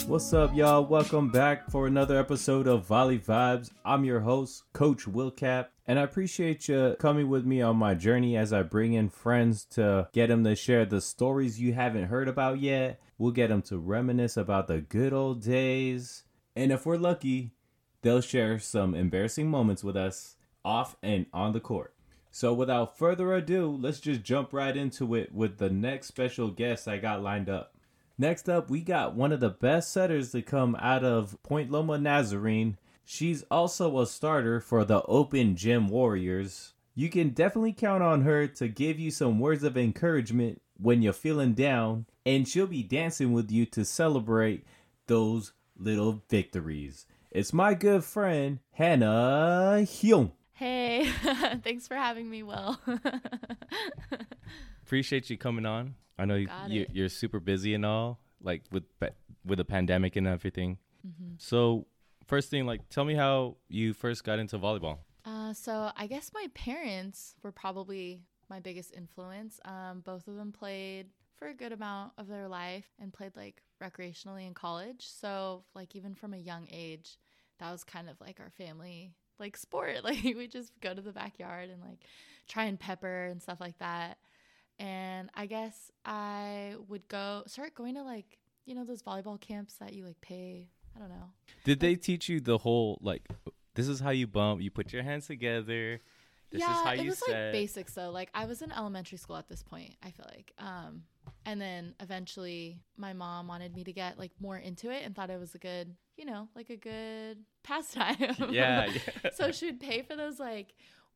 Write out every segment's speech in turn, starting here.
What's up, y'all? Welcome back for another episode of Volley Vibes. I'm your host, Coach Wilcap, and I appreciate you coming with me on my journey as I bring in friends to get them to share the stories you haven't heard about yet. We'll get them to reminisce about the good old days. And if we're lucky, they'll share some embarrassing moments with us off and on the court. So without further ado, let's just jump right into it with the next special guest I got lined up. Next up, we got one of the best setters to come out of Point Loma Nazarene. She's also a starter for the Open Gym Warriors. You can definitely count on her to give you some words of encouragement when you're feeling down, and she'll be dancing with you to celebrate those little victories. It's my good friend, Hannah Hyung. Hey, thanks for having me, Will. Appreciate you coming on. I know you're super busy and all, like with the pandemic and everything. Mm-hmm. So first thing, like, tell me how you first got into volleyball. So I guess my parents were probably my biggest influence. Both of them played for a good amount of their life and played like recreationally in college. So like even from a young age, that was kind of like our family like sport. Like we just go to the backyard and like try and pepper and stuff like that. And I guess I would start going to like, you know, those volleyball camps that you like pay. I don't know. Did they teach you the whole, like, this is how you bump, you put your hands together, this is how you set? Yeah, it was like basics though. Like I was in elementary school at this point, I feel like. And then eventually my mom wanted me to get like more into it and thought it was a good, you know, like a good pastime. Yeah. So she would pay for those like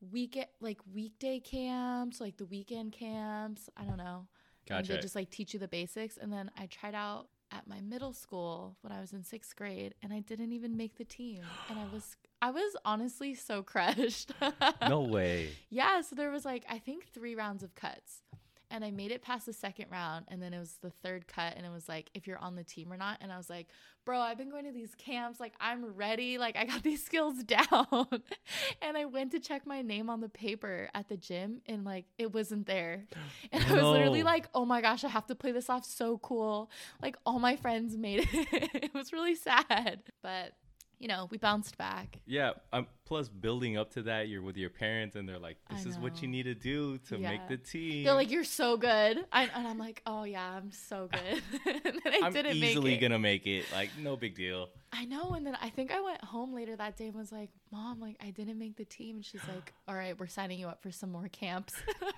weekday camps, like the weekend camps. I don't know. Gotcha. And they just like teach you the basics. And then I tried out at my middle school when I was in 6th grade, and I didn't even make the team. And I was honestly so crushed. No way. Yeah. So there was like, I think 3 rounds of cuts. And I made it past the 2nd round, and then it was the 3rd cut, and it was like, if you're on the team or not. And I was like, bro, I've been going to these camps. Like, I'm ready. Like, I got these skills down. And I went to check my name on the paper at the gym, and like, it wasn't there. And I was literally like, oh my gosh, I have to play this off so cool. Like, all my friends made it. It was really sad. But you know, we bounced back. Yeah. Plus building up to that, you're with your parents and they're like, this is what you need to do to make the team. They're like, you're so good. And I'm like, oh yeah, I'm so good. And then I'm easily going to make it. Like, no big deal. I know. And then I think I went home later that day and was like, Mom, like I didn't make the team. And she's like, all right, we're signing you up for some more camps.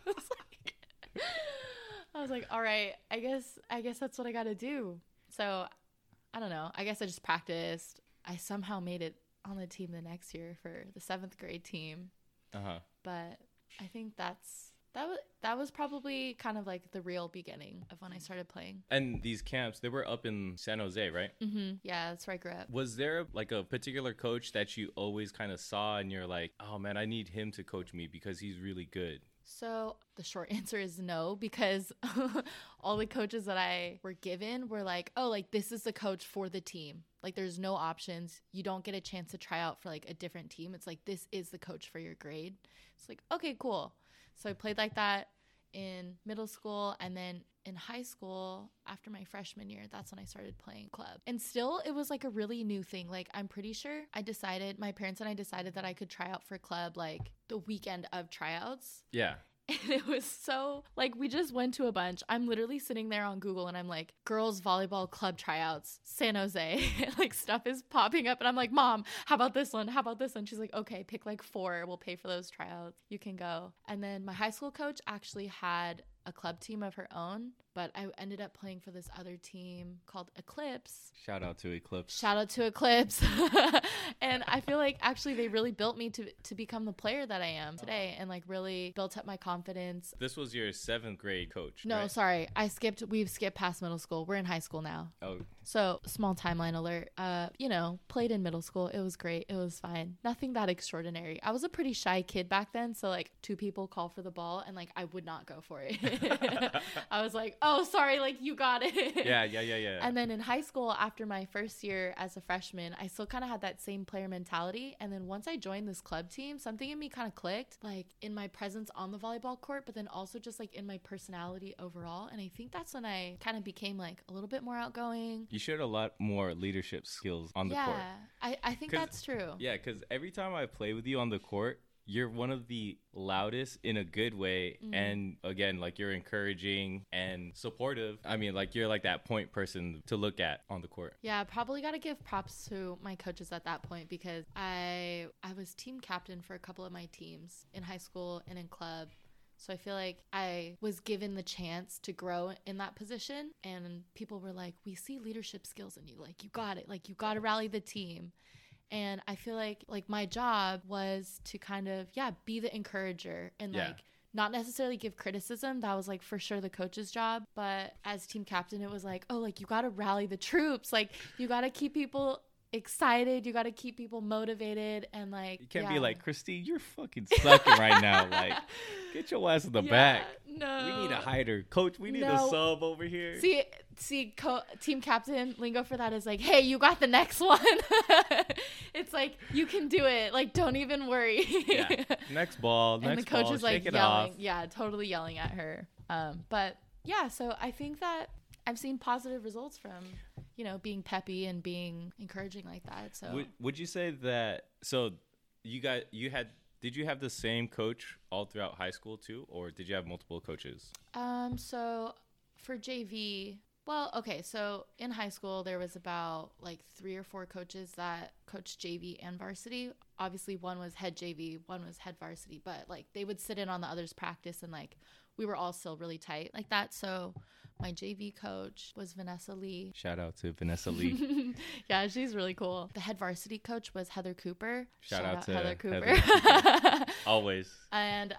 I was like, all right, I guess that's what I got to do. So I don't know. I guess I just practiced. I somehow made it on the team the next year for the 7th grade team. But I think that was probably kind of like the real beginning of when I started playing. And these camps, they were up in San Jose, right? Mm-hmm. Yeah, that's where I grew up. Was there like a particular coach that you always kind of saw and you're like, oh man, I need him to coach me because he's really good? So the short answer is no, because all the coaches that I were given were like, oh, like this is the coach for the team. Like there's no options. You don't get a chance to try out for like a different team. It's like, this is the coach for your grade. It's like, okay, cool. So I played like that in middle school, and then in high school after my freshman year, that's when I started playing club. And still it was like a really new thing. Like I'm pretty sure my parents and I decided that I could try out for club like the weekend of tryouts. Yeah. And it was so like, we just went to a bunch. I'm literally sitting there on Google and I'm like, girls volleyball club tryouts, San Jose. Like stuff is popping up and I'm like, Mom, how about this one? How about this one? She's like, okay, pick like 4. We'll pay for those tryouts. You can go. And then my high school coach actually had a club team of her own, but I ended up playing for this other team called Eclipse. Shout out to Eclipse. And I feel like actually they really built me to become the player that I am today, and like really built up my confidence. This was your 7th grade coach, No, right? Sorry. We've skipped past middle school. We're in high school now. Oh. So small timeline alert. You know, played in middle school. It was great. It was fine. Nothing that extraordinary. I was a pretty shy kid back then. So like 2 people call for the ball and like I would not go for it. I was like, oh, sorry, like you got it. Yeah. And then in high school, after my first year as a freshman, I still kind of had that same player mentality. And then once I joined this club team, something in me kind of clicked, like in my presence on the volleyball court, but then also just like in my personality overall. And I think that's when I kind of became like a little bit more outgoing. You showed a lot more leadership skills on the court. Yeah, I think that's true. Yeah, because every time I play with you on the court, you're one of the loudest in a good way. And again, like you're encouraging and supportive. I mean, like you're like that point person to look at on the court. Yeah, probably got to give props to my coaches at that point, because I was team captain for a couple of my teams in high school and in club. So I feel like I was given the chance to grow in that position, and people were like, we see leadership skills in you. Like, you got it. Like, you got to rally the team. And I feel like my job was to kind of, be the encourager and like not necessarily give criticism. That was like for sure the coach's job. But as team captain, it was like, oh, like you got to rally the troops. Like you got to keep people excited. You got to keep people motivated. And like, you can't be like, Christine, you're fucking sucking right now. Like, get your ass in the back. No, we need a hider. Coach, we need a sub over here. See, team captain lingo for that is like, hey, you got the next one. It's like, you can do it. Like, don't even worry. Next ball. And next the coach ball, is like shake yelling. it off. Yeah, totally yelling at her. But yeah, so I think that I've seen positive results from, being peppy and being encouraging like that. So would you say that, so did you have the same coach all throughout high school too, or did you have multiple coaches? So for JV, so in high school there was about like 3 or 4 coaches that coached JV and varsity. Obviously one was head JV, one was head varsity, but like they would sit in on the other's practice, and like we were all still really tight like that. So my JV coach was Vanessa Lee. Shout out to Vanessa Lee. Yeah, she's really cool. The head varsity coach was Heather Cooper. Shout out to Heather Cooper. Always. And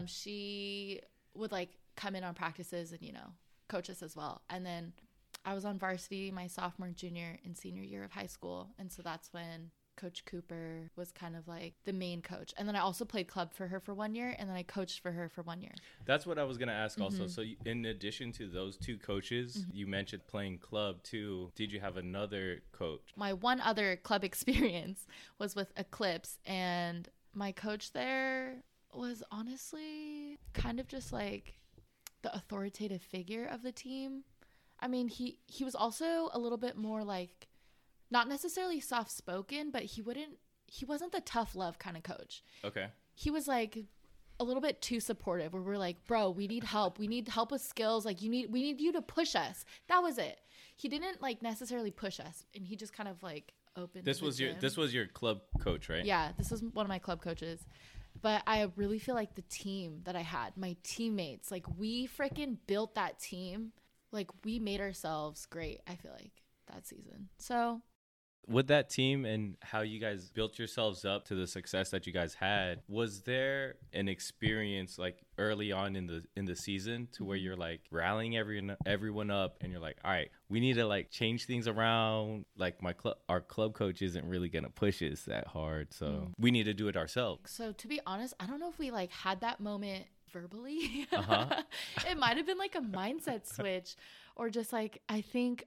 she would like come in on practices and, coach us as well. And then I was on varsity my sophomore, junior, and senior year of high school. And so that's when Coach Cooper was kind of like the main coach. And then I also played club for her for 1 year, and then I coached for her for 1 year. That's what I was going to ask also. So in addition to those 2 coaches, you mentioned playing club too. Did you have another coach? My one other club experience was with Eclipse, and my coach there was honestly kind of just like the authoritative figure of the team. I mean, he was also a little bit more like, not necessarily soft-spoken, but he wasn't the tough love kind of coach. Okay. He was like a little bit too supportive, where we're like, bro, we need help. We need help with skills. Like we need you to push us. That was it. He didn't like necessarily push us, and he just kind of like opened. This was your club coach, right? Yeah, this was one of my club coaches. But I really feel like the team that I had, my teammates, like we freaking built that team. Like we made ourselves great, I feel like, that season. So with that team and how you guys built yourselves up to the success that you guys had, was there an experience like early on in the season to where you're like rallying everyone up and you're like, all right, we need to like change things around, like our club coach isn't really gonna push us that hard, so we need to do it ourselves? So to be honest, I don't know if we like had that moment verbally. It might have been like a mindset switch, or just like, I think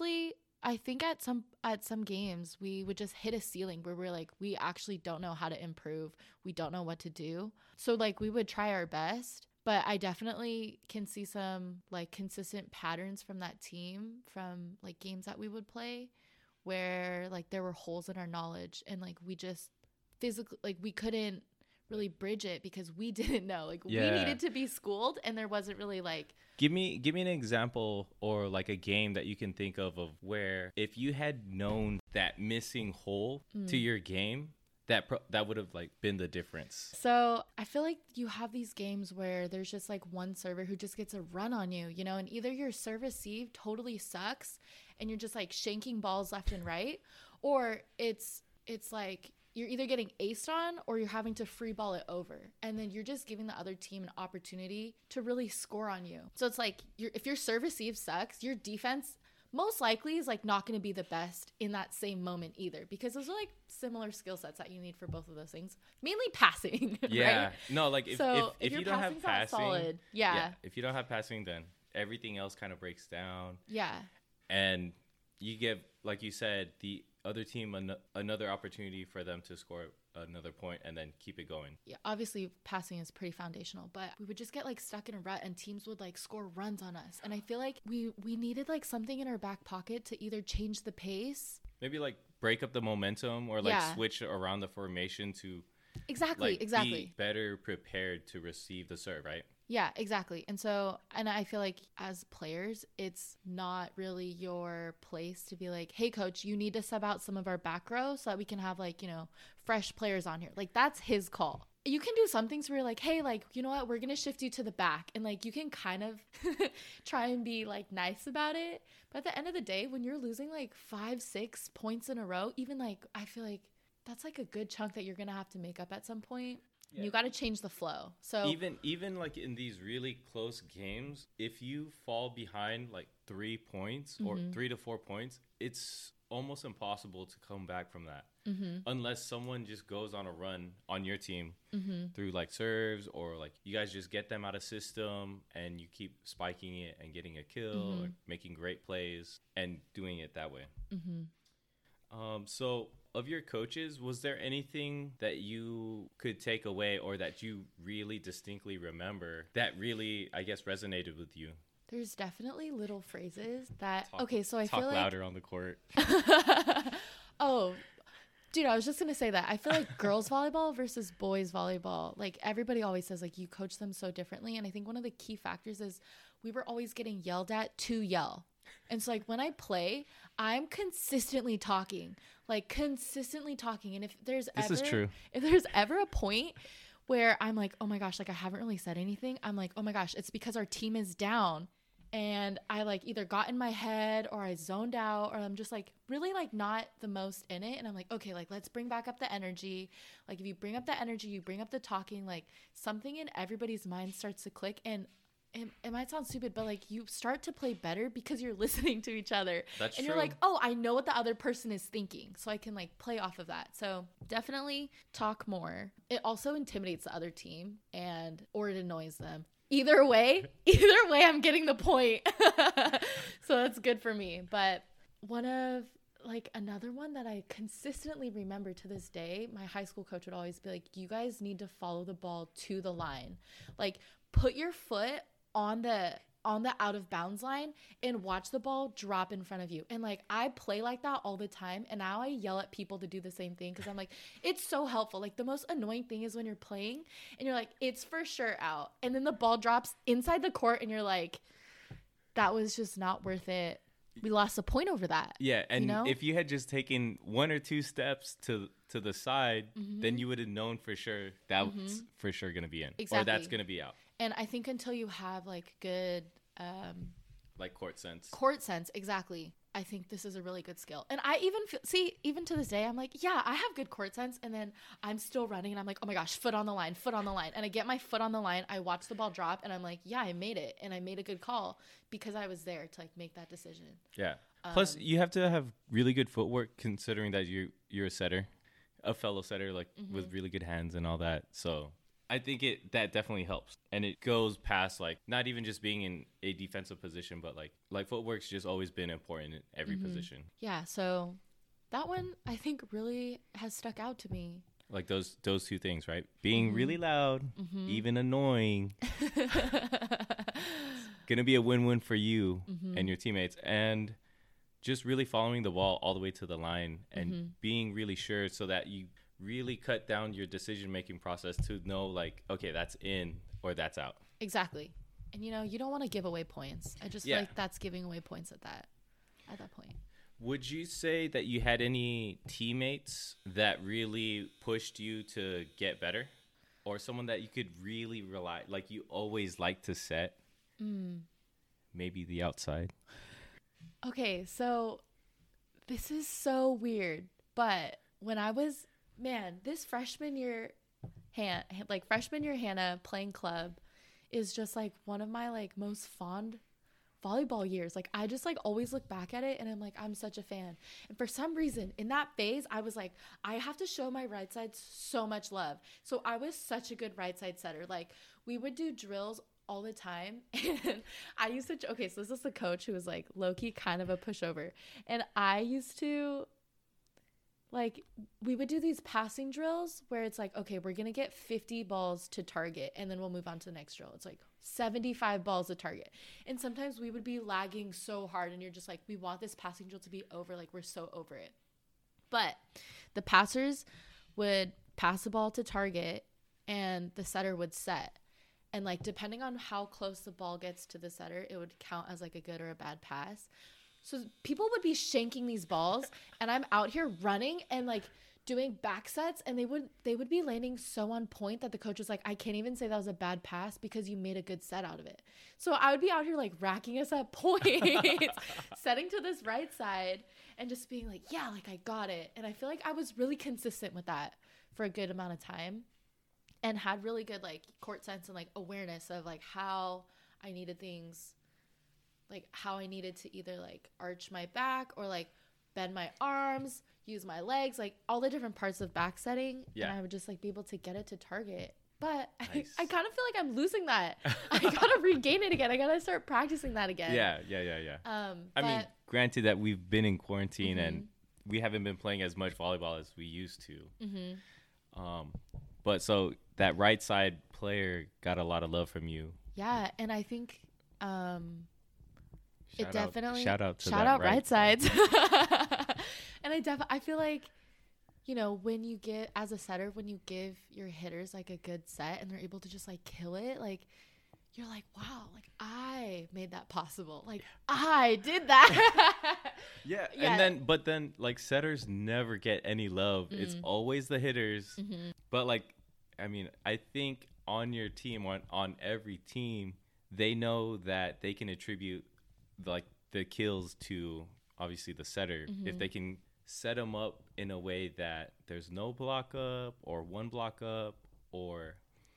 at some games we would just hit a ceiling where we're like, we actually don't know how to improve. We don't know what to do. So like we would try our best, but I definitely can see some like consistent patterns from that team, from like games that we would play, where like there were holes in our knowledge, and like we just physically, like we couldn't really bridge it because we didn't know. Like we needed to be schooled, and there wasn't really like. Give me an example or like a game that you can think of where if you had known that missing hole to your game, that would have like been the difference. So I feel like you have these games where there's just like one server who just gets a run on you, and either your serve receive totally sucks and you're just like shanking balls left and right, or it's like you're either getting aced on or you're having to free ball it over. And then you're just giving the other team an opportunity to really score on you. So it's like if your serve receive sucks, your defense most likely is like not going to be the best in that same moment either, because those are like similar skill sets that you need for both of those things. Mainly passing. Yeah. Right? No, like if you don't have passing, solid, if you don't have passing, then everything else kind of breaks down. Yeah. And you give, like you said, the other team another opportunity for them to score another point and then keep it going. Yeah, obviously passing is pretty foundational, but we would just get like stuck in a rut and teams would like score runs on us. And I feel like we needed like something in our back pocket to either change the pace. Maybe like break up the momentum or like switch around the formation to exactly be better prepared to receive the serve, right? Yeah, exactly. And I feel like as players, it's not really your place to be like, hey, coach, you need to sub out some of our back row so that we can have like, you know, fresh players on here. Like, that's his call. You can do some things where you're like, hey, like, you know what, we're going to shift you to the back. And like, you can kind of try and be like nice about it. But at the end of the day, when you're losing like 5-6 points in a row, even like, I feel like that's like a good chunk that you're going to have to make up at some point. Yeah. You got to change the flow. So even like in these really close games, if you fall behind like 3 points or 3 to 4 points, it's almost impossible to come back from that. Unless someone just goes on a run on your team through like serves, or like you guys just get them out of system and you keep spiking it and getting a kill or making great plays and doing it that way. So of your coaches, was there anything that you could take away or that you really distinctly remember that really, I guess, resonated with you? There's definitely little phrases that, so I feel like... Talk louder on the court. Oh, dude, I was just going to say that. I feel like girls volleyball versus boys volleyball, like everybody always says, like you coach them so differently. And I think one of the key factors is we were always getting yelled at to yell. And so like when I play, I'm consistently talking. And if there's ever a point where I'm like, oh my gosh, like I haven't really said anything, I'm like, oh my gosh, it's because our team is down. And I like either got in my head or I zoned out, or I'm just like really like not the most in it. And I'm like, okay, like let's bring back up the energy. Like if you bring up the energy, you bring up the talking, like something in everybody's mind starts to click. And it might sound stupid, but like you start to play better because you're listening to each other. That's and true. You're like, oh, I know what the other person is thinking, so I can like play off of that. So definitely talk more. It also intimidates the other team or it annoys them. Either way, I'm getting the point. So that's good for me. But another one that I consistently remember to this day, my high school coach would always be like, you guys need to follow the ball to the line. Like put your foot on the out of bounds line and watch the ball drop in front of you. And like I play like that all the time, and now I yell at people to do the same thing because I'm like, it's so helpful. Like the most annoying thing is when you're playing and you're like, it's for sure out, and then the ball drops inside the court and you're like, that was just not worth it. We lost a point over that. Yeah, and if you had just taken 1 or 2 steps to the side, then you would have known for sure that's for sure going to be in. Exactly. Or that's going to be out. And I think until you have like good like court sense, exactly, I think this is a really good skill. And I even even to this day, I'm like, yeah, I have good court sense. And then I'm still running and I'm like, oh my gosh, foot on the line. And I get my foot on the line. I watch the ball drop and I'm like, yeah, I made it. And I made a good call because I was there to like make that decision. Yeah. Plus you have to have really good footwork considering that you're a setter, a fellow setter, like with really good hands and all that. So I think that definitely helps. And it goes past like not even just being in a defensive position, but like footwork's just always been important in every position. Yeah, so that one I think really has stuck out to me. Like those 2 things, right? Being really loud, even annoying. Gonna be a win-win for you and your teammates, and just really following the ball all the way to the line and being really sure so that you really cut down your decision-making process to know like, okay, that's in or that's out. Exactly. And you don't want to give away points. I just feel like that's giving away points at that point. Would you say that you had any teammates that really pushed you to get better, or someone that you could really rely, like you always like to set? Maybe the outside. Okay, so this is so weird, but when I was this freshman year Hannah playing club is just like one of my like most fond volleyball years. Like I just like always look back at it and I'm like, I'm such a fan. And for some reason in that phase, I was like, I have to show my right side so much love. So I was such a good right side setter. Like we would do drills all the time. And I used to, okay, so this is the coach who was like low-key kind of a pushover. And I used to, like, we would do these passing drills where it's like, okay, we're going to get 50 balls to target, and then we'll move on to the next drill. It's like 75 balls to target. And sometimes we would be lagging so hard, and you're just like, we want this passing drill to be over. Like, we're so over it. But the passers would pass the ball to target, and the setter would set. And, like, depending on how close the ball gets to the setter, it would count as, like, a good or a bad pass. So people would be shanking these balls, and I'm out here running and, like, doing back sets, and they would be landing so on point that the coach was like, I can't even say that was a bad pass because you made a good set out of it. So I would be out here, like, racking us at points, setting to this right side, and just being like, yeah, like, I got it. And I feel like I was really consistent with that for a good amount of time and had really good, like, court sense and, like, awareness of, like, how I needed things, like, how I needed to either, like, arch my back or, like, bend my arms, use my legs, like, all the different parts of back setting. Yeah. And I would just, like, be able to get it to target. But nice. I kind of feel like I'm losing that. I got to regain it again. I got to start practicing that again. Yeah. I mean, granted that we've been in quarantine and we haven't been playing as much volleyball as we used to. But so that right side player got a lot of love from you. Yeah. And I think shout out right sides. And I feel like, you know, when you get, as a setter, when you give your hitters like a good set and they're able to just like kill it, like, you're like, wow, like, I made that possible. Like, I did that. Yeah. And then like, setters never get any love. It's always the hitters. But, like, I mean, I think on your team, on every team, they know that they can attribute, like, the kills to, obviously, the setter. If they can set them up in a way that there's no block up or one block up, or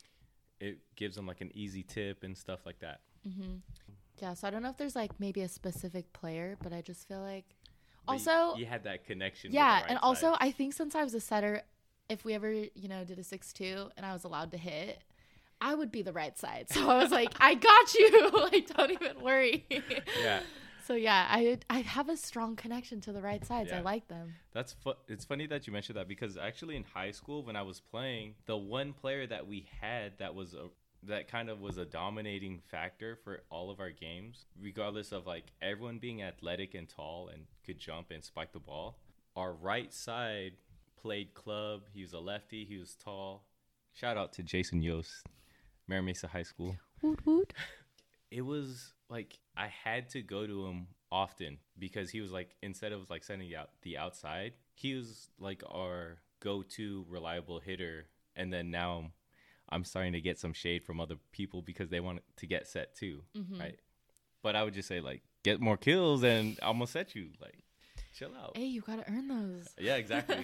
it gives them like an easy tip and stuff like that. Yeah, so I don't know if there's like maybe a specific player, but I just feel like also you had that connection. Yeah, with the right and also side. I think since I was a setter, if we ever, you know, did a 6-2 and I was allowed to hit, I would be the right side. So I was like, I got you. Like, don't even worry. Yeah. So yeah, I have a strong connection to the right sides. Yeah. I like them. It's funny that you mentioned that, because actually in high school when I was playing, the one player that we had that kind of was a dominating factor for all of our games, regardless of like everyone being athletic and tall and could jump and spike the ball. Our right side played club. He was a lefty. He was tall. Shout out to Jason Yost, Mira Mesa High School. Woot woot. It was like I had to go to him often because he was like, instead of like sending out the outside, he was like our go-to reliable hitter. And then now I'm starting to get some shade from other people because they want to get set too, right? But I would just say, like, get more kills and I'm gonna set you. Like, chill out. Hey, you gotta earn those. Yeah, exactly.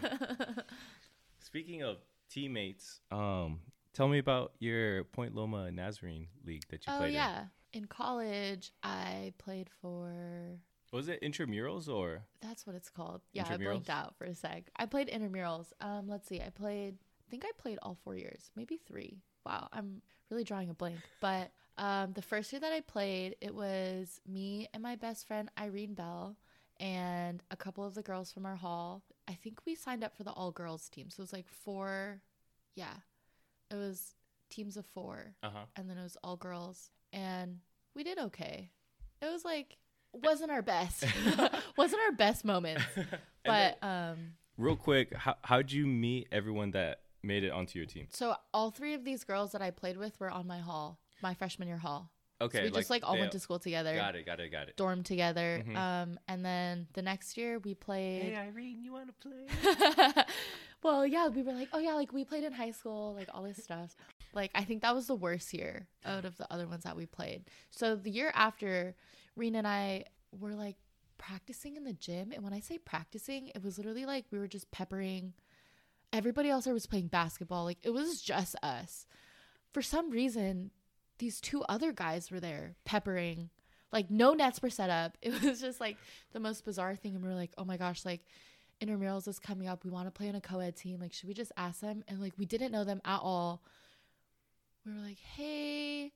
Speaking of teammates, tell me about your Point Loma Nazarene League that you played in. Oh, yeah. In college, I played for... Was it intramurals or? That's what it's called. Yeah, I blanked out for a sec. I played intramurals. Let's see. I think I played all 4 years, maybe 3. Wow, I'm really drawing a blank. But the first year that I played, it was me and my best friend, Irene Bell, and a couple of the girls from our hall. I think we signed up for the all-girls team. So it was like 4... Yeah. It was teams of 4. And then it was all girls. And we did okay. It was like, wasn't our best. Wasn't our best moments. But real quick, how'd you meet everyone that made it onto your team? So all 3 of these girls that I played with were on my hall, my freshman year hall. Okay. So we just all went to school together. Got it. Dormed together. And then the next year we played. Hey, Irene, you want to play? Well, yeah, we were like, oh yeah, like we played in high school, like all this stuff. Like, I think that was the worst year out of the other ones that we played. So the year after, Rena and I were like practicing in the gym. And when I say practicing, it was literally like we were just peppering. Everybody else there was playing basketball. Like, it was just us. For some reason, these 2 other guys were there peppering. Like, no nets were set up. It was just like the most bizarre thing. And we were like, oh my gosh, like, intramurals is coming up. We want to play on a co-ed team. Like, should we just ask them? And like, we didn't know them at all. We were like, hey,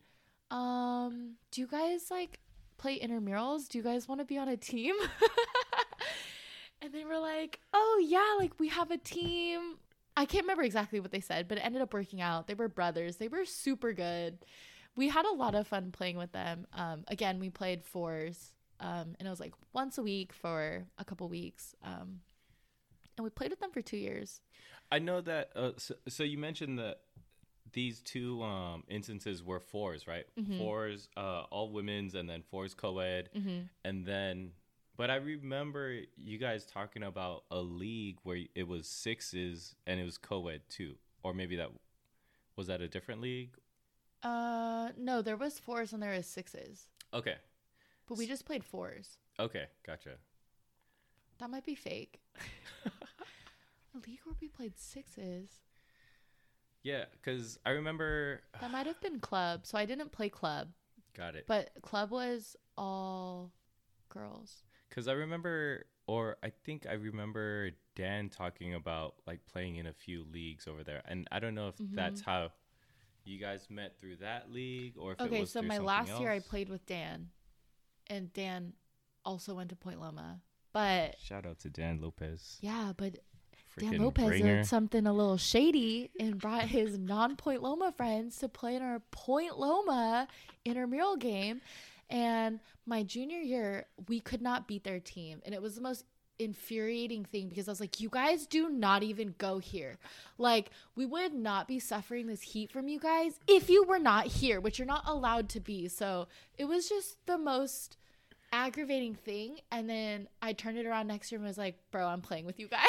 Do you guys like play intramurals? Do you guys want to be on a team? And they were like, oh yeah, like we have a team. I can't remember exactly what they said, but it ended up working out. They were brothers. They were super good. We had a lot of fun playing with them. Again, we played fours, and it was like once a week for a couple weeks. And we played with them for 2 years. I know that. So you mentioned that these two instances were fours, right? Mm-hmm. Fours, all women's, and then fours co-ed, Mm-hmm. and then. But I remember you guys talking about a league where it was sixes and it was co-ed too, or maybe was that a different league? No, there was fours and there was sixes. Okay. But we just played fours. Okay, gotcha. That might be fake. A league where we played sixes. Yeah, because I remember... That might have been club. So I didn't play club. Got it. But club was all girls. Because I remember, or I think I remember Dan talking about like playing in a few leagues over there. And I don't know if that's how you guys met through that league or if it was so through my something last else. year I played with Dan. And Dan also went to Point Loma. But Shout out to Dan Lopez. yeah, but Freaking Dan Lopez bringer. did something a little shady and brought his non-Point Loma friends to play in our Point Loma intramural game. And my junior year, we could not beat their team. And it was the most infuriating thing because I was like, you guys do not even go here. Like, we would not be suffering this heat from you guys if you were not here, which you're not allowed to be. So it was just the most aggravating thing. And then I turned it around next year and was like, bro, I'm playing with you guys.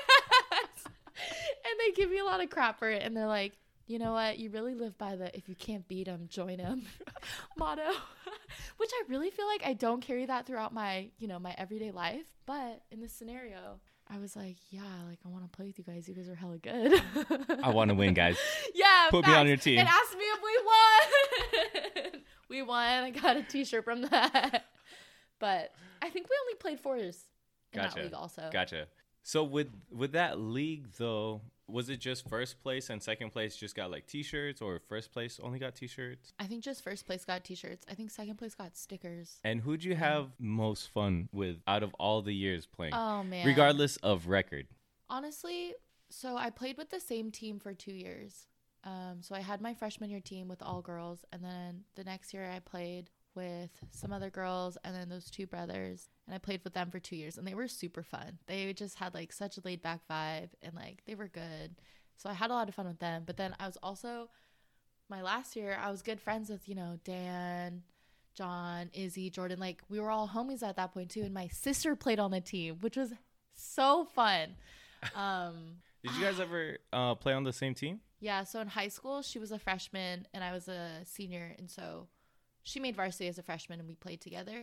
And they give me a lot of crap for it. And they're like, you know what? You really live by the if you can't beat them, join them motto, which I really feel like I don't carry that throughout my, my everyday life. But in this scenario, I was like, yeah, like I want to play with you guys. You guys are hella good. I want to win, guys. Yeah. Put me on your team. And ask me if we won. We won. I got a t-shirt from that. But I think we only played fours in that league also. Gotcha. So with that league, though, was it just first place and second place just got like t-shirts, or first place only got t-shirts? I think just first place got t-shirts. I think second place got stickers. And who'd you have most fun with out of all the years playing? Oh, man. Regardless of record. Honestly, so I played with the same team for 2 years. So I had my freshman year team with all girls, and then the next year I played with some other girls and then those two brothers, and I played with them for 2 years, and they were super fun. They just had like such a laid back vibe, and like they were good. So I had a lot of fun with them. But then I was also, my last year, I was good friends with, Dan, John, Izzy, Jordan. Like we were all homies at that point too. And my sister played on the team, which was so fun. Did you guys ever play on the same team? Yeah. So in high school, she was a freshman and I was a senior. And so she made varsity as a freshman and we played together.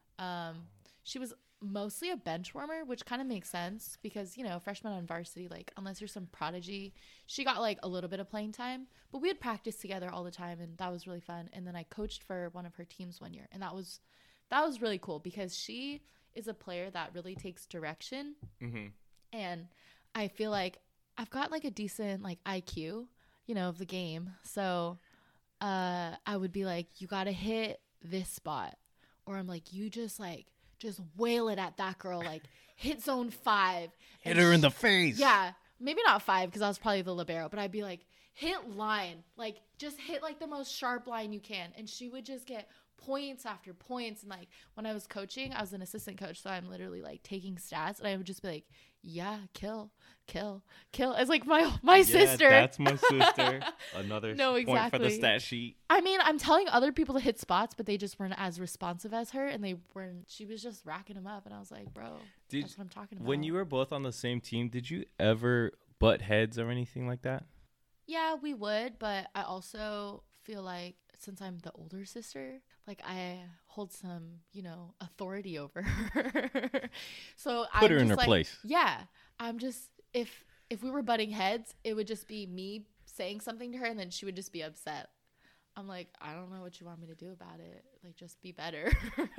She was mostly a bench warmer, which kind of makes sense because, freshman on varsity, like unless you're some prodigy, she got like a little bit of playing time, but we had practice together all the time and that was really fun. And then I coached for one of her teams one year, and that was really cool because she is a player that really takes direction. Mm-hmm. And I feel like I've got like a decent like IQ, of the game. So I would be like, you got to hit this spot. Or I'm like, you just wail it at that girl, like hit zone 5. Hit her in the face. Yeah. Maybe not 5 because I was probably the libero, but I'd be like, hit line. Like just hit like the most sharp line you can. And she would just get points after points. And like when I was coaching, I was an assistant coach. So I'm literally like taking stats and I would just be like, yeah, kill. It's like my sister. That's my sister. Another No, point for the exactly. stat sheet. I mean, I'm telling other people to hit spots, but they just weren't as responsive as her, and she was just racking them up, and I was like, bro, that's what I'm talking about. When you were both on the same team, did you ever butt heads or anything like that? Yeah, we would, but I also feel like since I'm the older sister, like I hold some, authority over her. So Put her in her place. Yeah, I'm just, if we were butting heads, it would just be me saying something to her and then she would just be upset. I'm like, I don't know what you want me to do about it. Like, just be better.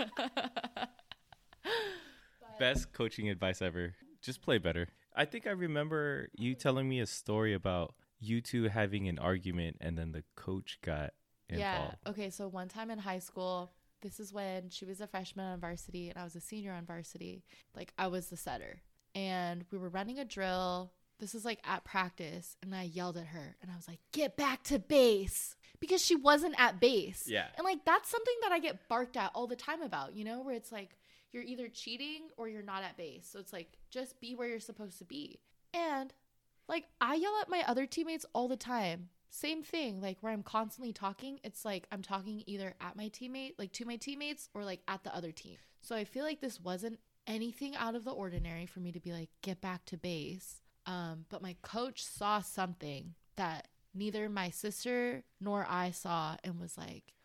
Best coaching advice ever. Just play better. I think I remember you telling me a story about you two having an argument and then the coach got involved. Okay, so one time in high school, this is when she was a freshman on varsity and I was a senior on varsity. Like, I was the setter. And we were running a drill. This is like at practice. And I yelled at her. And I was like, get back to base. Because she wasn't at base. Yeah. And like, that's something that I get barked at all the time about, you know, where it's like, you're either cheating or you're not at base. So it's like, just be where you're supposed to be. And like, I yell at my other teammates all the time. Same thing, like where I'm constantly talking, it's like I'm talking either at my teammate, like to my teammates, or like at the other team. So I feel like this wasn't anything out of the ordinary for me to be like, get back to base. But my coach saw something that neither my sister nor I saw and was like,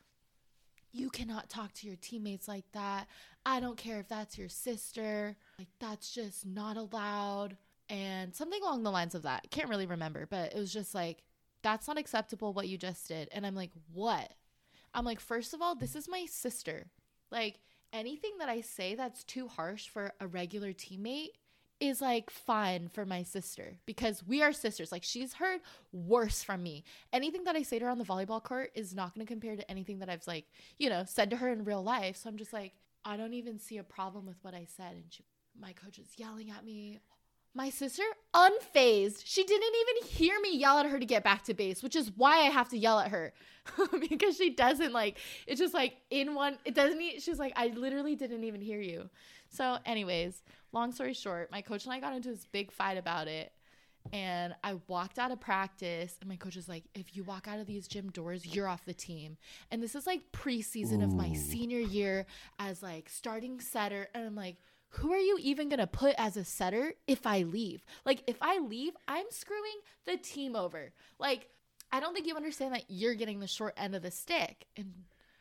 you cannot talk to your teammates like that. I don't care if that's your sister. Like, that's just not allowed. And something along the lines of that. Can't really remember, but it was just like, that's not acceptable what you just did. And I'm like, what? I'm like, first of all, this is my sister. Like, anything that I say that's too harsh for a regular teammate is like fine for my sister because we are sisters. Like, she's heard worse from me. Anything that I say to her on the volleyball court is not going to compare to anything that I've like, you know, said to her in real life. So I'm just like, I don't even see a problem with what I said. And my coach is yelling at me. My sister, unfazed. She didn't even hear me yell at her to get back to base, which is why I have to yell at her because she doesn't like, it's just like in one, it doesn't, she's like, I literally didn't even hear you. So anyways, long story short, my coach and I got into this big fight about it. And I walked out of practice and my coach was like, if you walk out of these gym doors, you're off the team. And this is like preseason of my senior year as like starting setter. And I'm like, who are you even going to put as a setter if I leave? Like, if I leave, I'm screwing the team over. Like, I don't think you understand that you're getting the short end of the stick. And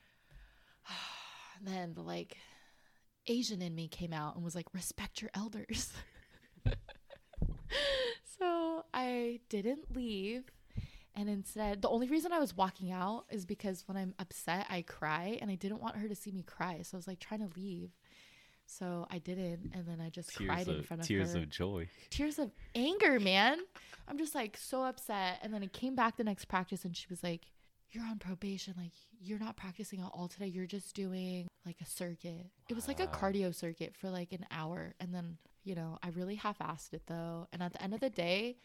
then the, like, Asian in me came out and was like, respect your elders. So I didn't leave. And instead, the only reason I was walking out is because when I'm upset, I cry. And I didn't want her to see me cry. So I was like trying to leave. So I didn't, and then I just cried in front of her. Tears of joy. Tears of anger, man. I'm just like so upset. And then I came back the next practice and she was like, you're on probation. Like, you're not practicing at all today. You're just doing like a circuit. Wow. It was like a cardio circuit for like an hour. And then, you know, I really half-assed it though. And at the end of the day,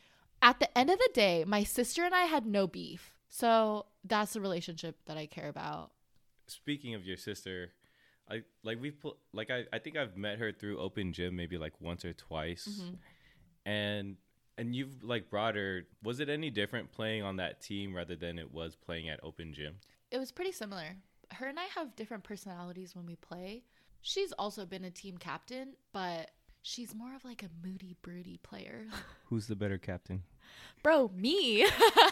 my sister and I had no beef. So that's the relationship that I care about. Speaking of your sister, I think I've met her through Open Gym maybe like once or twice. Mm-hmm. And you've like brought her. Was it any different playing on that team rather than it was playing at Open Gym? It was pretty similar. Her and I have different personalities when we play. She's also been a team captain, but she's more of like a moody, broody player. Who's the better captain? Bro, me.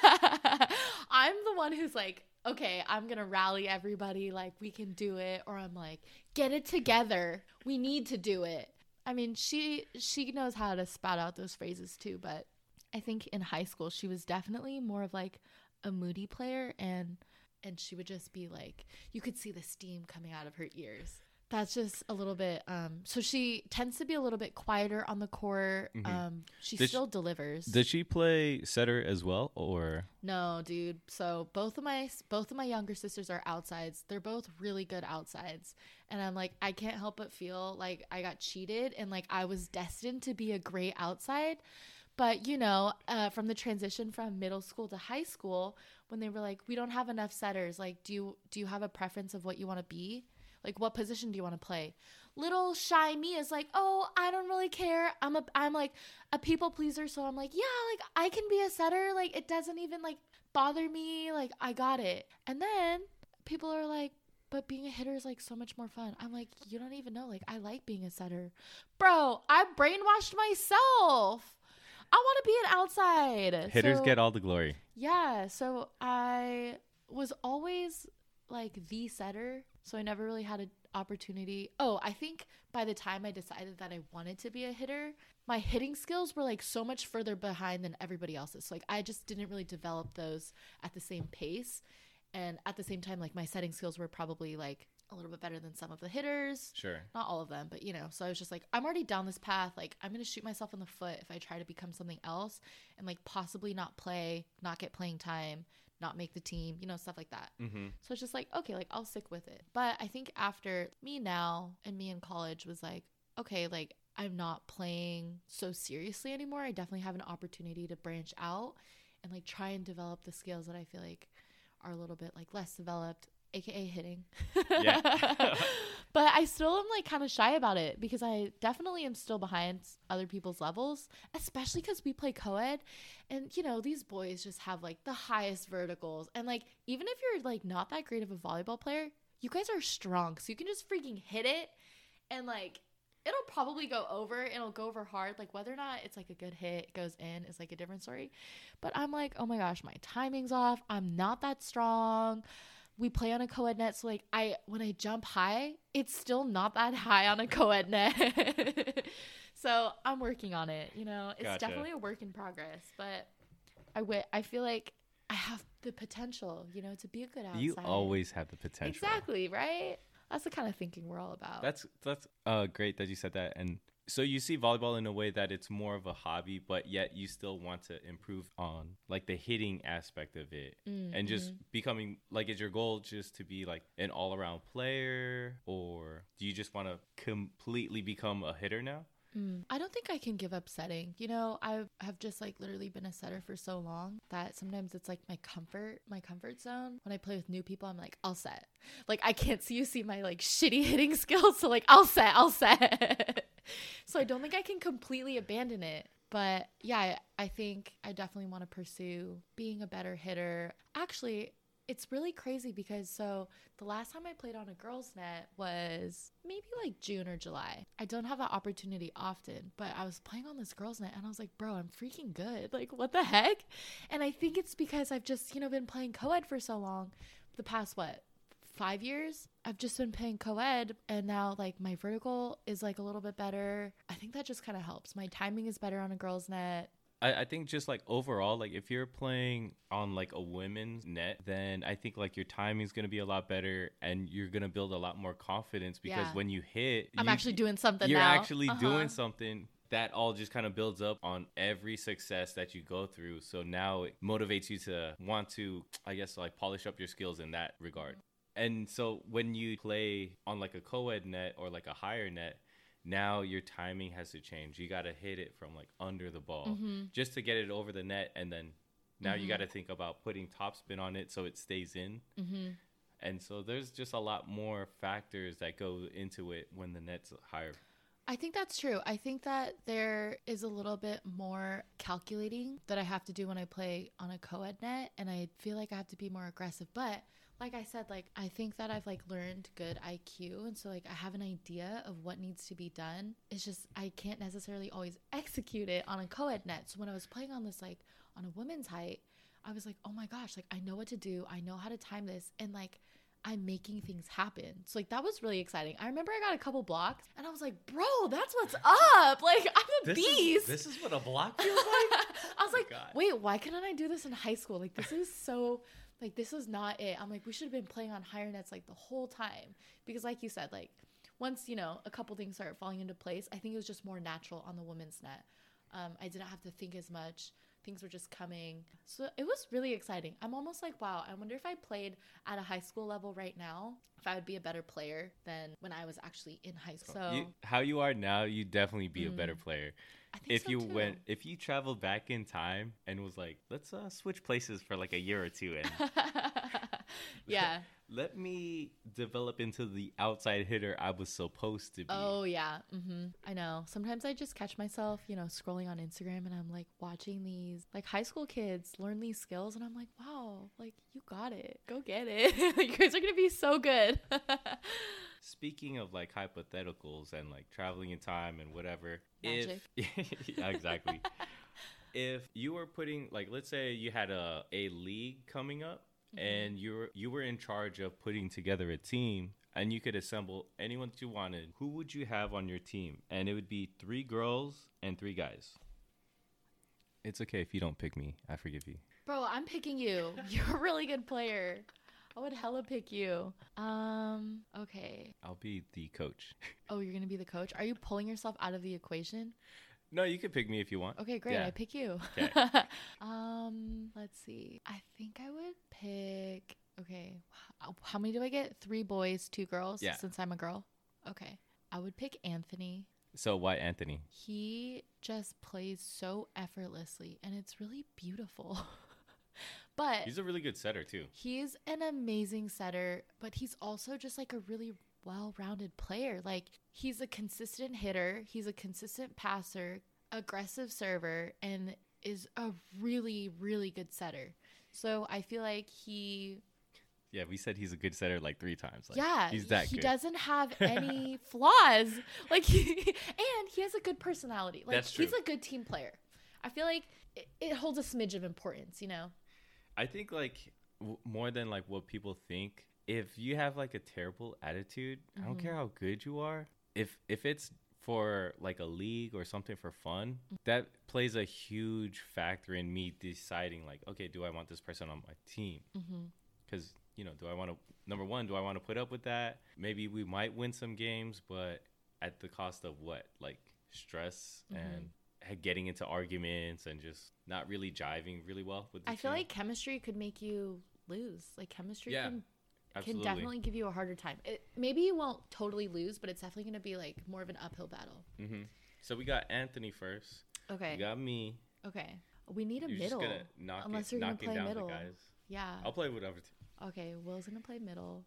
I'm the one who's like, okay, I'm going to rally everybody, like, we can do it. Or I'm like, get it together. We need to do it. I mean, she knows how to spout out those phrases too, but I think in high school, she was definitely more of like a moody player and she would just be like, you could see the steam coming out of her ears. That's just a little bit, so she tends to be a little bit quieter on the court. Mm-hmm. She still delivers. Does she play setter as well, or? No, dude. So both of my younger sisters are outsides. They're both really good outsides. And I'm like, I can't help but feel like I got cheated and like I was destined to be a great outside. But, you know, from the transition from middle school to high school, when they were like, we don't have enough setters, like, do you have a preference of what you want to be? Like, what position do you want to play? Little shy me is like, oh, I don't really care. I'm like a people pleaser. So I'm like, yeah, like I can be a setter. Like, it doesn't even like bother me. Like, I got it. And then people are like, but being a hitter is like so much more fun. I'm like, you don't even know. Like, I like being a setter. Bro, I brainwashed myself. I want to be an outside. Hitters get all the glory. Yeah. So I was always like the setter. So I never really had an opportunity. Oh, I think by the time I decided that I wanted to be a hitter, my hitting skills were like so much further behind than everybody else's. So like I just didn't really develop those at the same pace. And at the same time, like my setting skills were probably like a little bit better than some of the hitters. Sure. Not all of them, but you know, so I was just like, I'm already down this path. Like I'm going to shoot myself in the foot if I try to become something else and like possibly not get playing time, not make the team, you know, stuff like that. Mm-hmm. So it's just like, okay, like I'll stick with it. But I think after me now and me in college was like, okay, like I'm not playing so seriously anymore. I definitely have an opportunity to branch out and like try and develop the skills that I feel like are a little bit like less developed, aka hitting. Yeah. But I still am like kind of shy about it because I definitely am still behind other people's levels, especially because we play co-ed and, you know, these boys just have like the highest verticals. And like, even if you're like not that great of a volleyball player, you guys are strong. So you can just freaking hit it and like, it'll probably go over. It'll go over hard. Like whether or not it's like a good hit, it goes in is like a different story. But I'm like, oh my gosh, my timing's off. I'm not that strong. We play on a co-ed net, so like when I jump high, it's still not that high on a co-ed net. So I'm working on it. You know, it's definitely a work in progress, but I feel like I have the potential, you know, to be a good outsider. You always have the potential. Exactly, right? That's the kind of thinking we're all about. That's great that you said that. And so you see volleyball in a way that it's more of a hobby, but yet you still want to improve on like the hitting aspect of it and just becoming like, is your goal just to be like an all-around player, or do you just want to completely become a hitter now? I don't think I can give up setting. You know, I have just like literally been a setter for so long that sometimes it's like my comfort zone. When I play with new people, I'm like, I'll set. Like I can't see my like shitty hitting skills. So like I'll set. So I don't think I can completely abandon it. But yeah, I think I definitely want to pursue being a better hitter. Actually, it's really crazy because so the last time I played on a girls' net was maybe like June or July. I don't have that opportunity often, but I was playing on this girls' net and I was like, bro, I'm freaking good. Like, what the heck? And I think it's because I've just, you know, been playing co-ed for so long. The past, 5 years? I've just been playing co-ed and now like my vertical is like a little bit better. I think that just kind of helps. My timing is better on a girls' net. I think just like overall, like if you're playing on like a women's net, then I think like your timing is going to be a lot better and you're going to build a lot more confidence because when you hit, I'm actually doing something you're now. You're actually doing something. That all just kind of builds up on every success that you go through. So now it motivates you to want to, I guess, like polish up your skills in that regard. And so when you play on like a co-ed net or like a higher net, now your timing has to change. You got to hit it from like under the ball just to get it over the net. And then now you got to think about putting topspin on it so it stays in. And so there's just a lot more factors that go into it when the net's higher. I think that's true. I think that there is a little bit more calculating that I have to do when I play on a co-ed net. And I feel like I have to be more aggressive. But like I said, like I think that I've like learned good IQ. And so like I have an idea of what needs to be done. It's just I can't necessarily always execute it on a co-ed net. So when I was playing on this like on a women's height, I was like, oh my gosh, like I know what to do. I know how to time this. And like I'm making things happen. So like that was really exciting. I remember I got a couple blocks and I was like, bro, that's what's up. Like I'm a beast. This is what a block feels like? I was like, wait, why couldn't I do this in high school? Like this is so, like this is not it. I'm like, we should have been playing on higher nets like the whole time. Because like you said, like once, you know, a couple things started falling into place, I think it was just more natural on the women's net. I didn't have to think as much. Things were just coming. So it was really exciting. I'm almost like, wow, I wonder if I played at a high school level right now, if I would be a better player than when I was actually in high school. So how you are now, you'd definitely be a better player. I think If you traveled back in time and was like, let's switch places for like a year or two and yeah. Let me develop into the outside hitter I was supposed to be. Oh, yeah. I know. Sometimes I just catch myself, you know, scrolling on Instagram and I'm like watching these like high school kids learn these skills. And I'm like, wow, like you got it. Go get it. You guys are going to be so good. Speaking of like hypotheticals and like traveling in time and whatever. Magic. Yeah, exactly. If you were putting like, let's say you had a league coming up. And you were in charge of putting together a team and you could assemble anyone that you wanted. Who would you have on your team? And it would be 3 girls and 3 guys. It's okay if you don't pick me. I forgive you. Bro, I'm picking you. You're a really good player. I would hella pick you. Okay. I'll be the coach. Oh, you're going to be the coach? Are you pulling yourself out of the equation? No, you can pick me if you want. Okay, great. Yeah. I pick you. Okay. Let's see. I think I would pick. Okay, how many do I get? 3 boys, 2 girls. Yeah. Since I'm a girl. Okay, I would pick Anthony. So why Anthony? He just plays so effortlessly, and it's really beautiful. But He's a really good setter too. he's an amazing setter, but he's also just like a really well-rounded player. Like, he's a consistent hitter, he's a consistent passer, aggressive server, and is a really, really good setter. So I feel like Yeah, we said he's a good setter like 3 times. Like, yeah, he's that he good. doesn't have any flaws. Like, and he has a good personality. Like, That's true. he's a good team player. I feel like it holds a smidge of importance, you know? I think like more than like what people think, if you have like a terrible attitude, I don't care how good you are. If it's for like a league or something for fun, that plays a huge factor in me deciding like, okay, do I want this person on my team? Because do I want to, number one, do I want to put up with that? Maybe we might win some games, but at the cost of what? Like stress and getting into arguments and just not really jiving really well with the I feel team. like chemistry could make you lose. Like, chemistry Yeah, can absolutely. definitely give you a harder time. Maybe you won't totally lose, but it's definitely going to be like more of an uphill battle. So we got Anthony first. Okay. You got me. Okay. We need a You're middle. just gonna Unless you're going to knocking play down middle. the guys. Yeah. I'll play whatever. Okay. Will's going to play middle.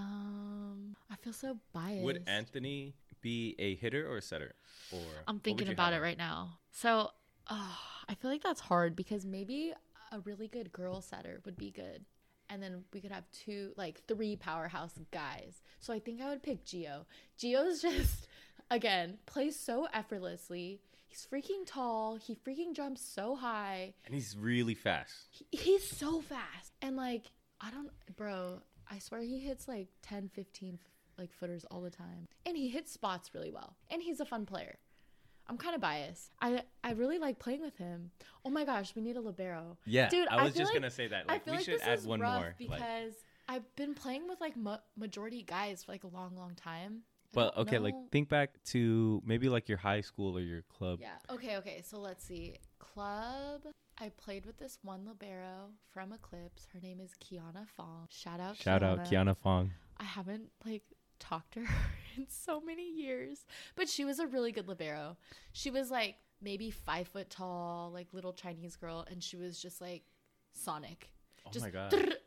I feel so biased. Would Anthony be a hitter or a setter? Or I'm thinking about it right now. So I feel like that's hard because maybe a really good girl setter would be good. And then we could have 3 powerhouse guys. So I think I would pick Gio. Gio's just, again, plays so effortlessly. He's freaking tall. He freaking jumps so high. And he's really fast. He's so fast. And bro, I swear he hits 10, 15 footers all the time. And he hits spots really well. And he's a fun player. I'm kind of biased. I really like playing with him. Oh my gosh, we need a libero. Yeah, dude, I was just gonna say that. I feel we like should this add is one rough more. because I've been playing with majority guys for a long, long time. But okay, think back to maybe your high school or your club. Yeah. Okay. So let's see. Club. I played with this one libero from Eclipse. Her name is Kiana Fong. Shout out Kiana Fong. I haven't talked to her in so many years, but she was a really good libero. She was maybe 5 foot tall, little Chinese girl, and she was just Sonic. Oh just my god.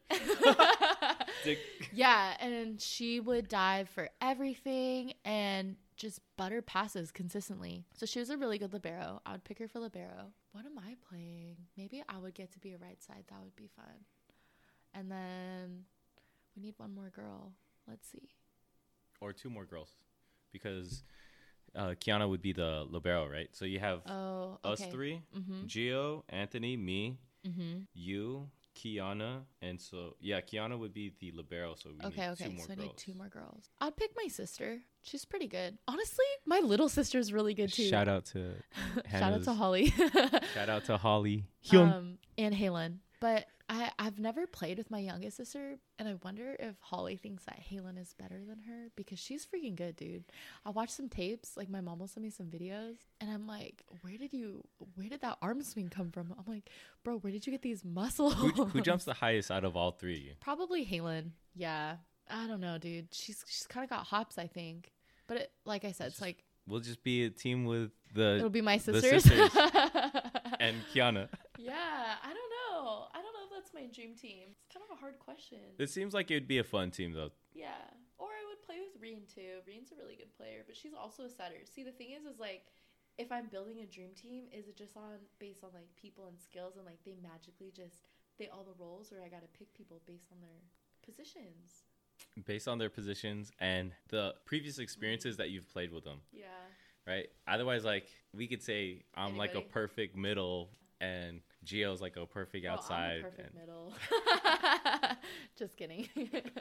Yeah, and she would dive for everything and just butter passes consistently. So she was a really good libero. I would pick her for libero. What am I playing? Maybe I would get to be a right side. That would be fun. And then we need one more girl. Let's see. Or 2 more girls, because Kiana would be the libero, right? So you have us 3, Gio, Anthony, me, you, Kiana, and so Kiana would be the libero. So we need 2 more so girls. I need 2 more girls. I'd pick my sister. She's pretty good. Honestly, my little sister's really good too. Shout out to Holly. Shout out to Holly. And Halen. But I've never played with my youngest sister, and I wonder if Holly thinks that Halen is better than her, because she's freaking good, dude. I watched some tapes, my mom will send me some videos, and I'm like, where did that arm swing come from? I'm like, bro, where did you get these muscles? Who jumps the highest out of all 3 of you? Probably Halen. Yeah. I don't know, dude. She's kind of got hops, I think. But like I said, We'll just be a team with it'll be my the sisters. and Kiana. Yeah, I don't know if that's my dream team. It's kind of a hard question. It seems like it would be a fun team, though. Yeah. Or I would play with Reen, too. Reen's a really good player, but she's also a setter. See, the thing is if I'm building a dream team, is it just based on, people and skills, and, they magically they all the roles, or I got to pick people based on their positions? Based on their positions and the previous experiences that you've played with them. Yeah. Right? Otherwise, we could say I'm Anybody? a perfect middle and Gio's a perfect outside. I'm a perfect middle. Just kidding.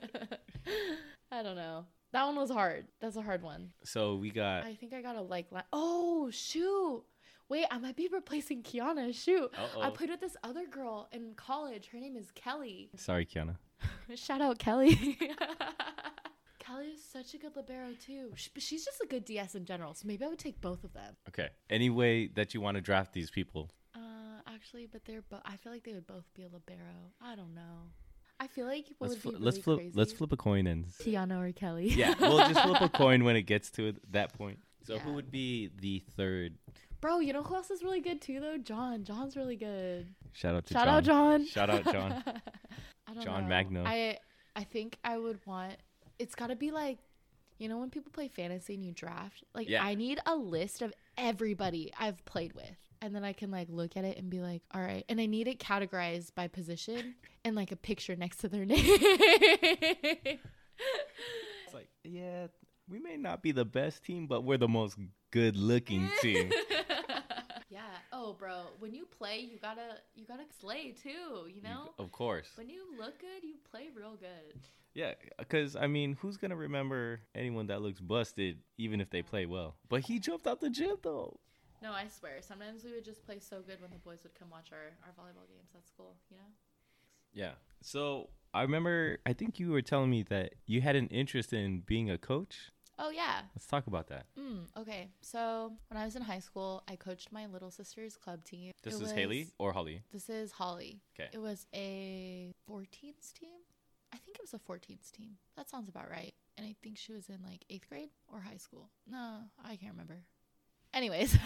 I don't know. That one was hard. That's a hard one. So we got... I think I got a oh, shoot. Wait, I might be replacing Kiana. Shoot. Uh-oh. I played with this other girl in college. Her name is Kelly. Sorry, Kiana. Shout out Kelly. Kelly is such a good libero too. But she's just a good DS in general. So maybe I would take both of them. Okay. Any way that you want to draft these people? Actually, but I feel like they would both be a libero. I don't know. I feel like what would be really let's flip. crazy? Let's flip a coin and Tiana or Kelly. Yeah, we'll just flip a coin when it gets to that point. So Yeah. who would be the third? Bro, you know who else is really good too though? John. John's really good. Shout out to Shout John. out John. Shout out John. I don't John know. Magno. I think I would want. It's got to be like, you know, when people play fantasy and you draft. Like, Yeah. I need a list of everybody I've played with. And then I can like look at it and be like, all right. And I need it categorized by position and like a picture next to their name. It's like, yeah, we may not be the best team, but we're the most good-looking team. Yeah. Oh, bro. When you play, you gotta slay too. You know. Of course. When you look good, you play real good. Yeah, because, I mean, who's going to remember anyone that looks busted, even if they play well? But he jumped out the gym, though. No, I swear. Sometimes we would just play so good when the boys would come watch our volleyball games. That's cool, you know? Yeah. So I remember, I think you were telling me that you had an interest in being a coach. Oh, yeah. Let's talk about that. Okay. So when I was in high school, I coached my little sister's club team. This is Haley or Holly? This is Holly. Okay. It was a 14s team. I think it was a 14s team. That sounds about right. And I think she was in like 8th grade or high school. No, I can't remember. Anyways,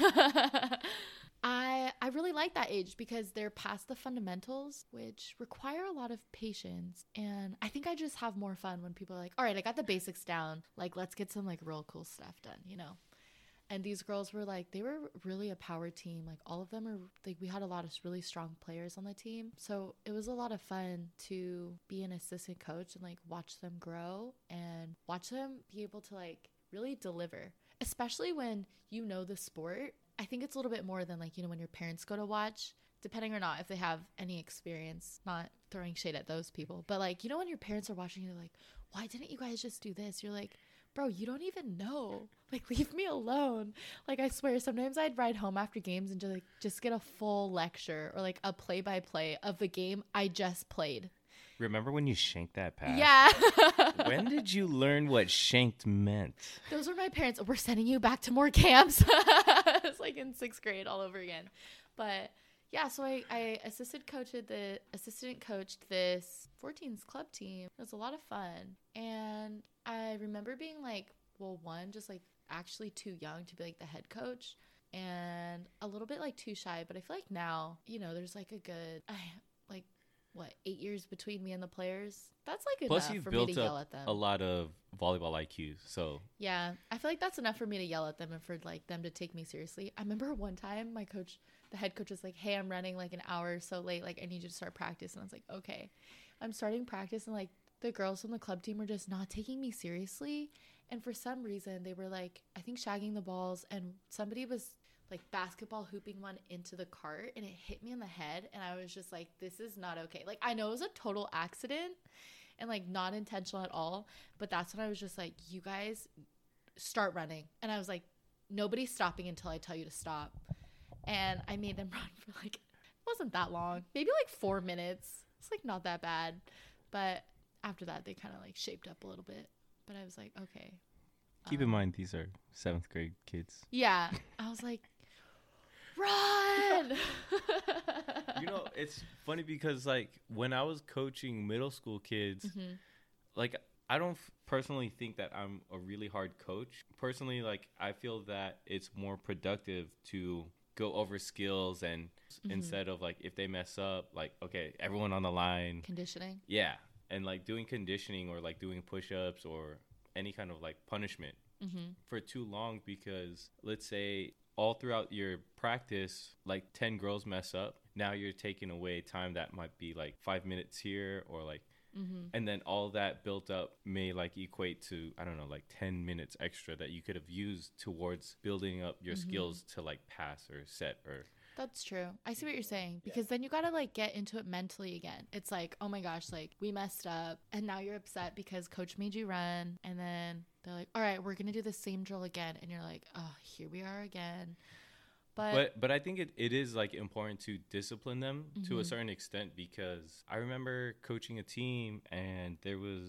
I really like that age because they're past the fundamentals, which require a lot of patience. And I think I just have more fun when people are like, all right, I got the basics down. Like, let's get some like real cool stuff done, you know? And these girls were like, they were really a power team. Like all of them are like, we had a lot of really strong players on the team. So it was a lot of fun to be an assistant coach and like watch them grow and watch them be able to like really deliver, especially when you know the sport. I think it's a little bit more than like, you know, when your parents go to watch, depending or not if they have any experience, not throwing shade at those people. But like, you know, when your parents are watching, you're like, why didn't you guys just do this? You're like, bro, you don't even know. Like, leave me alone. Like, I swear, sometimes I'd ride home after games and just get a full lecture or like a play-by-play of the game I just played. Remember when you shanked that pass? Yeah. When did you learn what shanked meant? Those were my parents. We're sending you back to more camps. It's like in 6th grade all over again. But yeah, so I assistant coached this 14s club team. It was a lot of fun. And I remember being like, well, one, just like actually too young to be like the head coach and a little bit like too shy. But I feel like now, you know, there's like a good, 8 years between me and the players. That's like Plus, enough you've for me built to yell up at them. a lot of volleyball IQ, so Yeah, I feel like that's enough for me to yell at them and for like them to take me seriously. I remember one time the head coach was like, hey, I'm running like an hour so late. Like, I need you to start practice. And I was like, okay. I'm starting practice and like the girls from the club team were just not taking me seriously. And for some reason, they were like, I think shagging the balls, and somebody was like basketball hooping one into the cart and it hit me in the head. And I was just like, this is not okay. Like, I know it was a total accident and like not intentional at all. But that's when I was just like, you guys start running. And I was like, nobody's stopping until I tell you to stop. And I made them run for like, it wasn't that long, maybe like 4 minutes. It's like not that bad. But after that, they kind of like shaped up a little bit. But I was like, okay. keep in mind these are 7th grade kids. Yeah. I was like, run. You know, it's funny because like when I was coaching middle school kids, like I don't personally think that I'm a really hard coach. Personally, like I feel that it's more productive to go over skills and instead of like if they mess up, like, okay, everyone on the line. Conditioning. Yeah. And like doing conditioning or like doing push-ups or any kind of like punishment for too long, because let's say all throughout your practice, like 10 girls mess up. Now you're taking away time that might be like 5 minutes here or like, and then all that built up may like equate to, I don't know, like 10 minutes extra that you could have used towards building up your skills to like pass or set or. That's true. I see what you're saying, because then you got to like get into it mentally again. It's like, oh my gosh, like we messed up and now you're upset because coach made you run. And then they're like, all right, we're going to do the same drill again. And you're like, oh, here we are again. But I think it is like important to discipline them to a certain extent, because I remember coaching a team and there was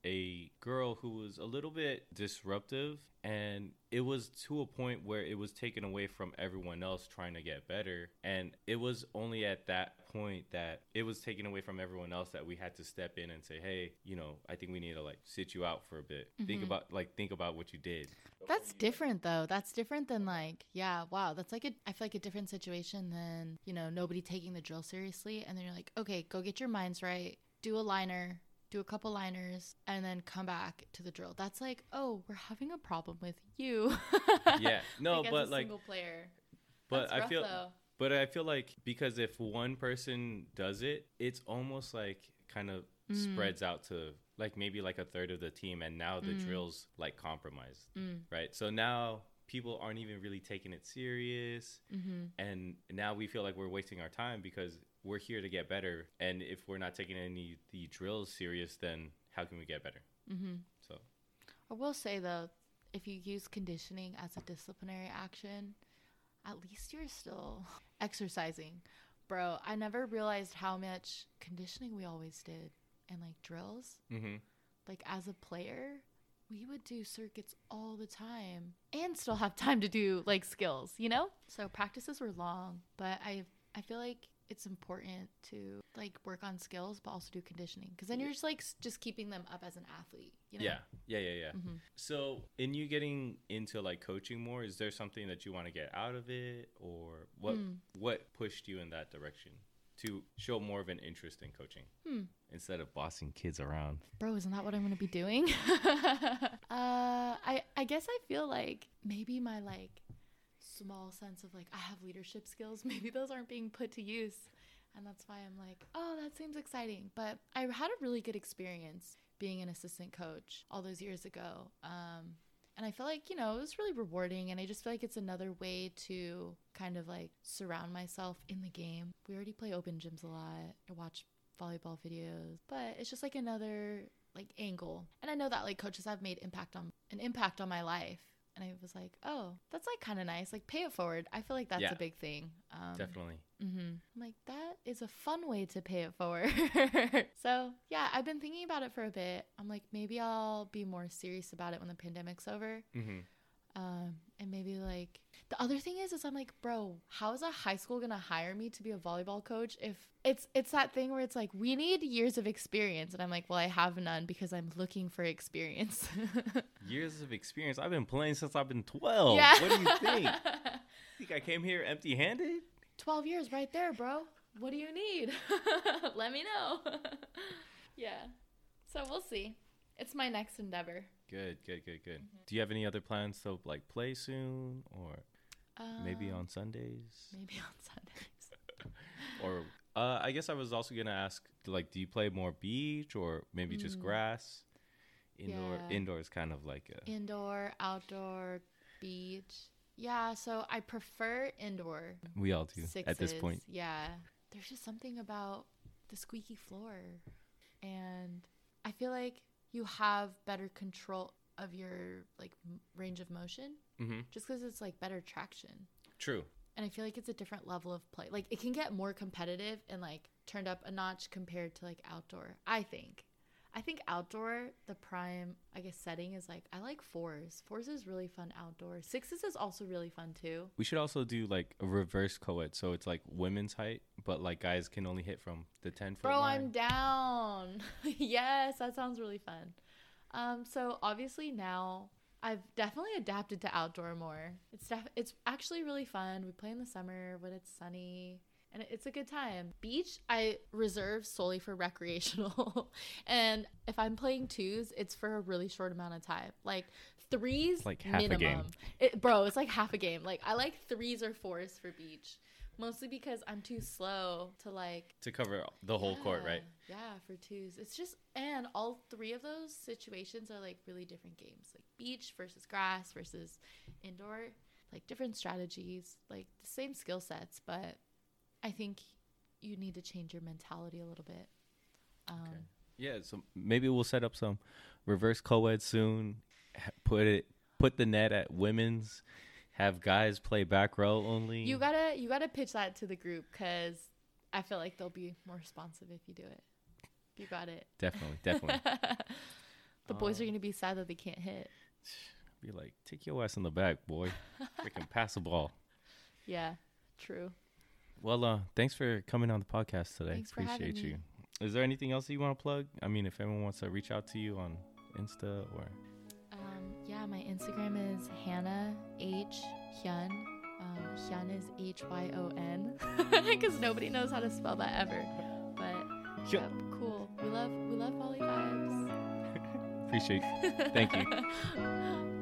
a girl who was a little bit disruptive, and it was to a point where it was taken away from everyone else trying to get better. And it was only at that point that it was taken away from everyone else that we had to step in and say, hey, you know, I think we need to like sit you out for a bit. Think about what you did. That's different though. That's different than like, yeah, wow. That's like I feel like a different situation than, you know, nobody taking the drill seriously. And then you're like, okay, go get your minds right. Do a liner, do a couple liners, and then come back to the drill. That's like, oh, we're having a problem with you. Yeah. No, like, but as a like, single player. but That's I rough, feel, though. but I feel like because if one person does it, it's almost like kind of spreads out to like maybe like a third of the team, and now the drill's like compromised, right? So now people aren't even really taking it serious, and now we feel like we're wasting our time because we're here to get better, and if we're not taking the drills serious, then how can we get better? So I will say though, if you use conditioning as a disciplinary action, at least you're still exercising. Bro, I never realized how much conditioning we always did and like drills. Like as a player, we would do circuits all the time and still have time to do like skills, you know? So practices were long, but I feel like it's important to like work on skills but also do conditioning, because then you're just like just keeping them up as an athlete, you know? Yeah. So in you getting into like coaching more, is there something that you want to get out of it, or what pushed you in that direction to show more of an interest in coaching instead of bossing kids around? Bro, isn't that what I'm going to be doing? I guess I feel like maybe my like small sense of like I have leadership skills, maybe those aren't being put to use, and that's why I'm like, oh, that seems exciting. But I had a really good experience being an assistant coach all those years ago, and I feel like, you know, it was really rewarding, and I just feel like it's another way to kind of like surround myself in the game. We already play open gyms a lot, I watch volleyball videos, but it's just like another like angle. And I know that like coaches have made an impact on my life. And I was like, oh, that's like kind of nice. Like pay it forward. I feel like that's a big thing. Definitely. I'm like, that is a fun way to pay it forward. So yeah, I've been thinking about it for a bit. I'm like, maybe I'll be more serious about it when the pandemic's over. And maybe like the other thing is I'm like, bro, how is a high school gonna hire me to be a volleyball coach if it's that thing where it's like, we need years of experience, and I'm like, well, I have none because I'm looking for experience. Years of experience? I've been playing since I've been 12. Yeah. What do you think? Think I came here empty-handed? 12 years right there, bro. What do you need? Let me know. Yeah. So we'll see. It's my next endeavor. Good. Do you have any other plans to like play soon, or maybe on Sundays? Maybe on Sundays. Or I guess I was also gonna ask, like, do you play more beach or maybe just grass? Indoor is kind of like a indoor, outdoor, beach. Yeah, so I prefer indoor. We all do sixes. At this point. Yeah, there's just something about the squeaky floor, and I feel like you have better control of your like range of motion, just because it's like better traction. True. And I feel like it's a different level of play. Like it can get more competitive and like turned up a notch compared to like outdoor. I think outdoor, the prime, I guess, setting is like, I like fours. Fours is really fun outdoors. Sixes is also really fun too. We should also do like a reverse co-ed. So it's like women's height, but like guys can only hit from the 10-foot Bro, line. I'm down. Yes, that sounds really fun. So obviously now I've definitely adapted to outdoor more. It's actually really fun. We play in the summer when it's sunny, and it's a good time. Beach, I reserve solely for recreational. And if I'm playing twos, it's for a really short amount of time. Like threes, like half minimum. a game. It's like half a game. Like I like threes or fours for beach. Mostly because I'm too slow to cover the whole court, right? Yeah, for twos. It's just, and all three of those situations are like really different games. Like beach versus grass versus indoor. Like different strategies, like the same skill sets, but I think you need to change your mentality a little bit. Okay. Yeah, so maybe we'll set up some reverse co-ed soon. Put the net at women's. Have guys play back row only. You gotta pitch that to the group, because I feel like they'll be more responsive if you do it. You got it. Definitely. The boys are gonna be sad that they can't hit. Be like, take your ass in the back, boy. Freaking pass the ball. Yeah, true. Well, thanks for coming on the podcast today. Thanks for Appreciate having you. me. Is there anything else you want to plug? I mean, if anyone wants to reach out to you on Insta or... Yeah, my Instagram is Hannah H Hyun. Hyun is Hyon, because nobody knows how to spell that ever. But yep, cool. We love Volley Vibes. Appreciate it. Thank you.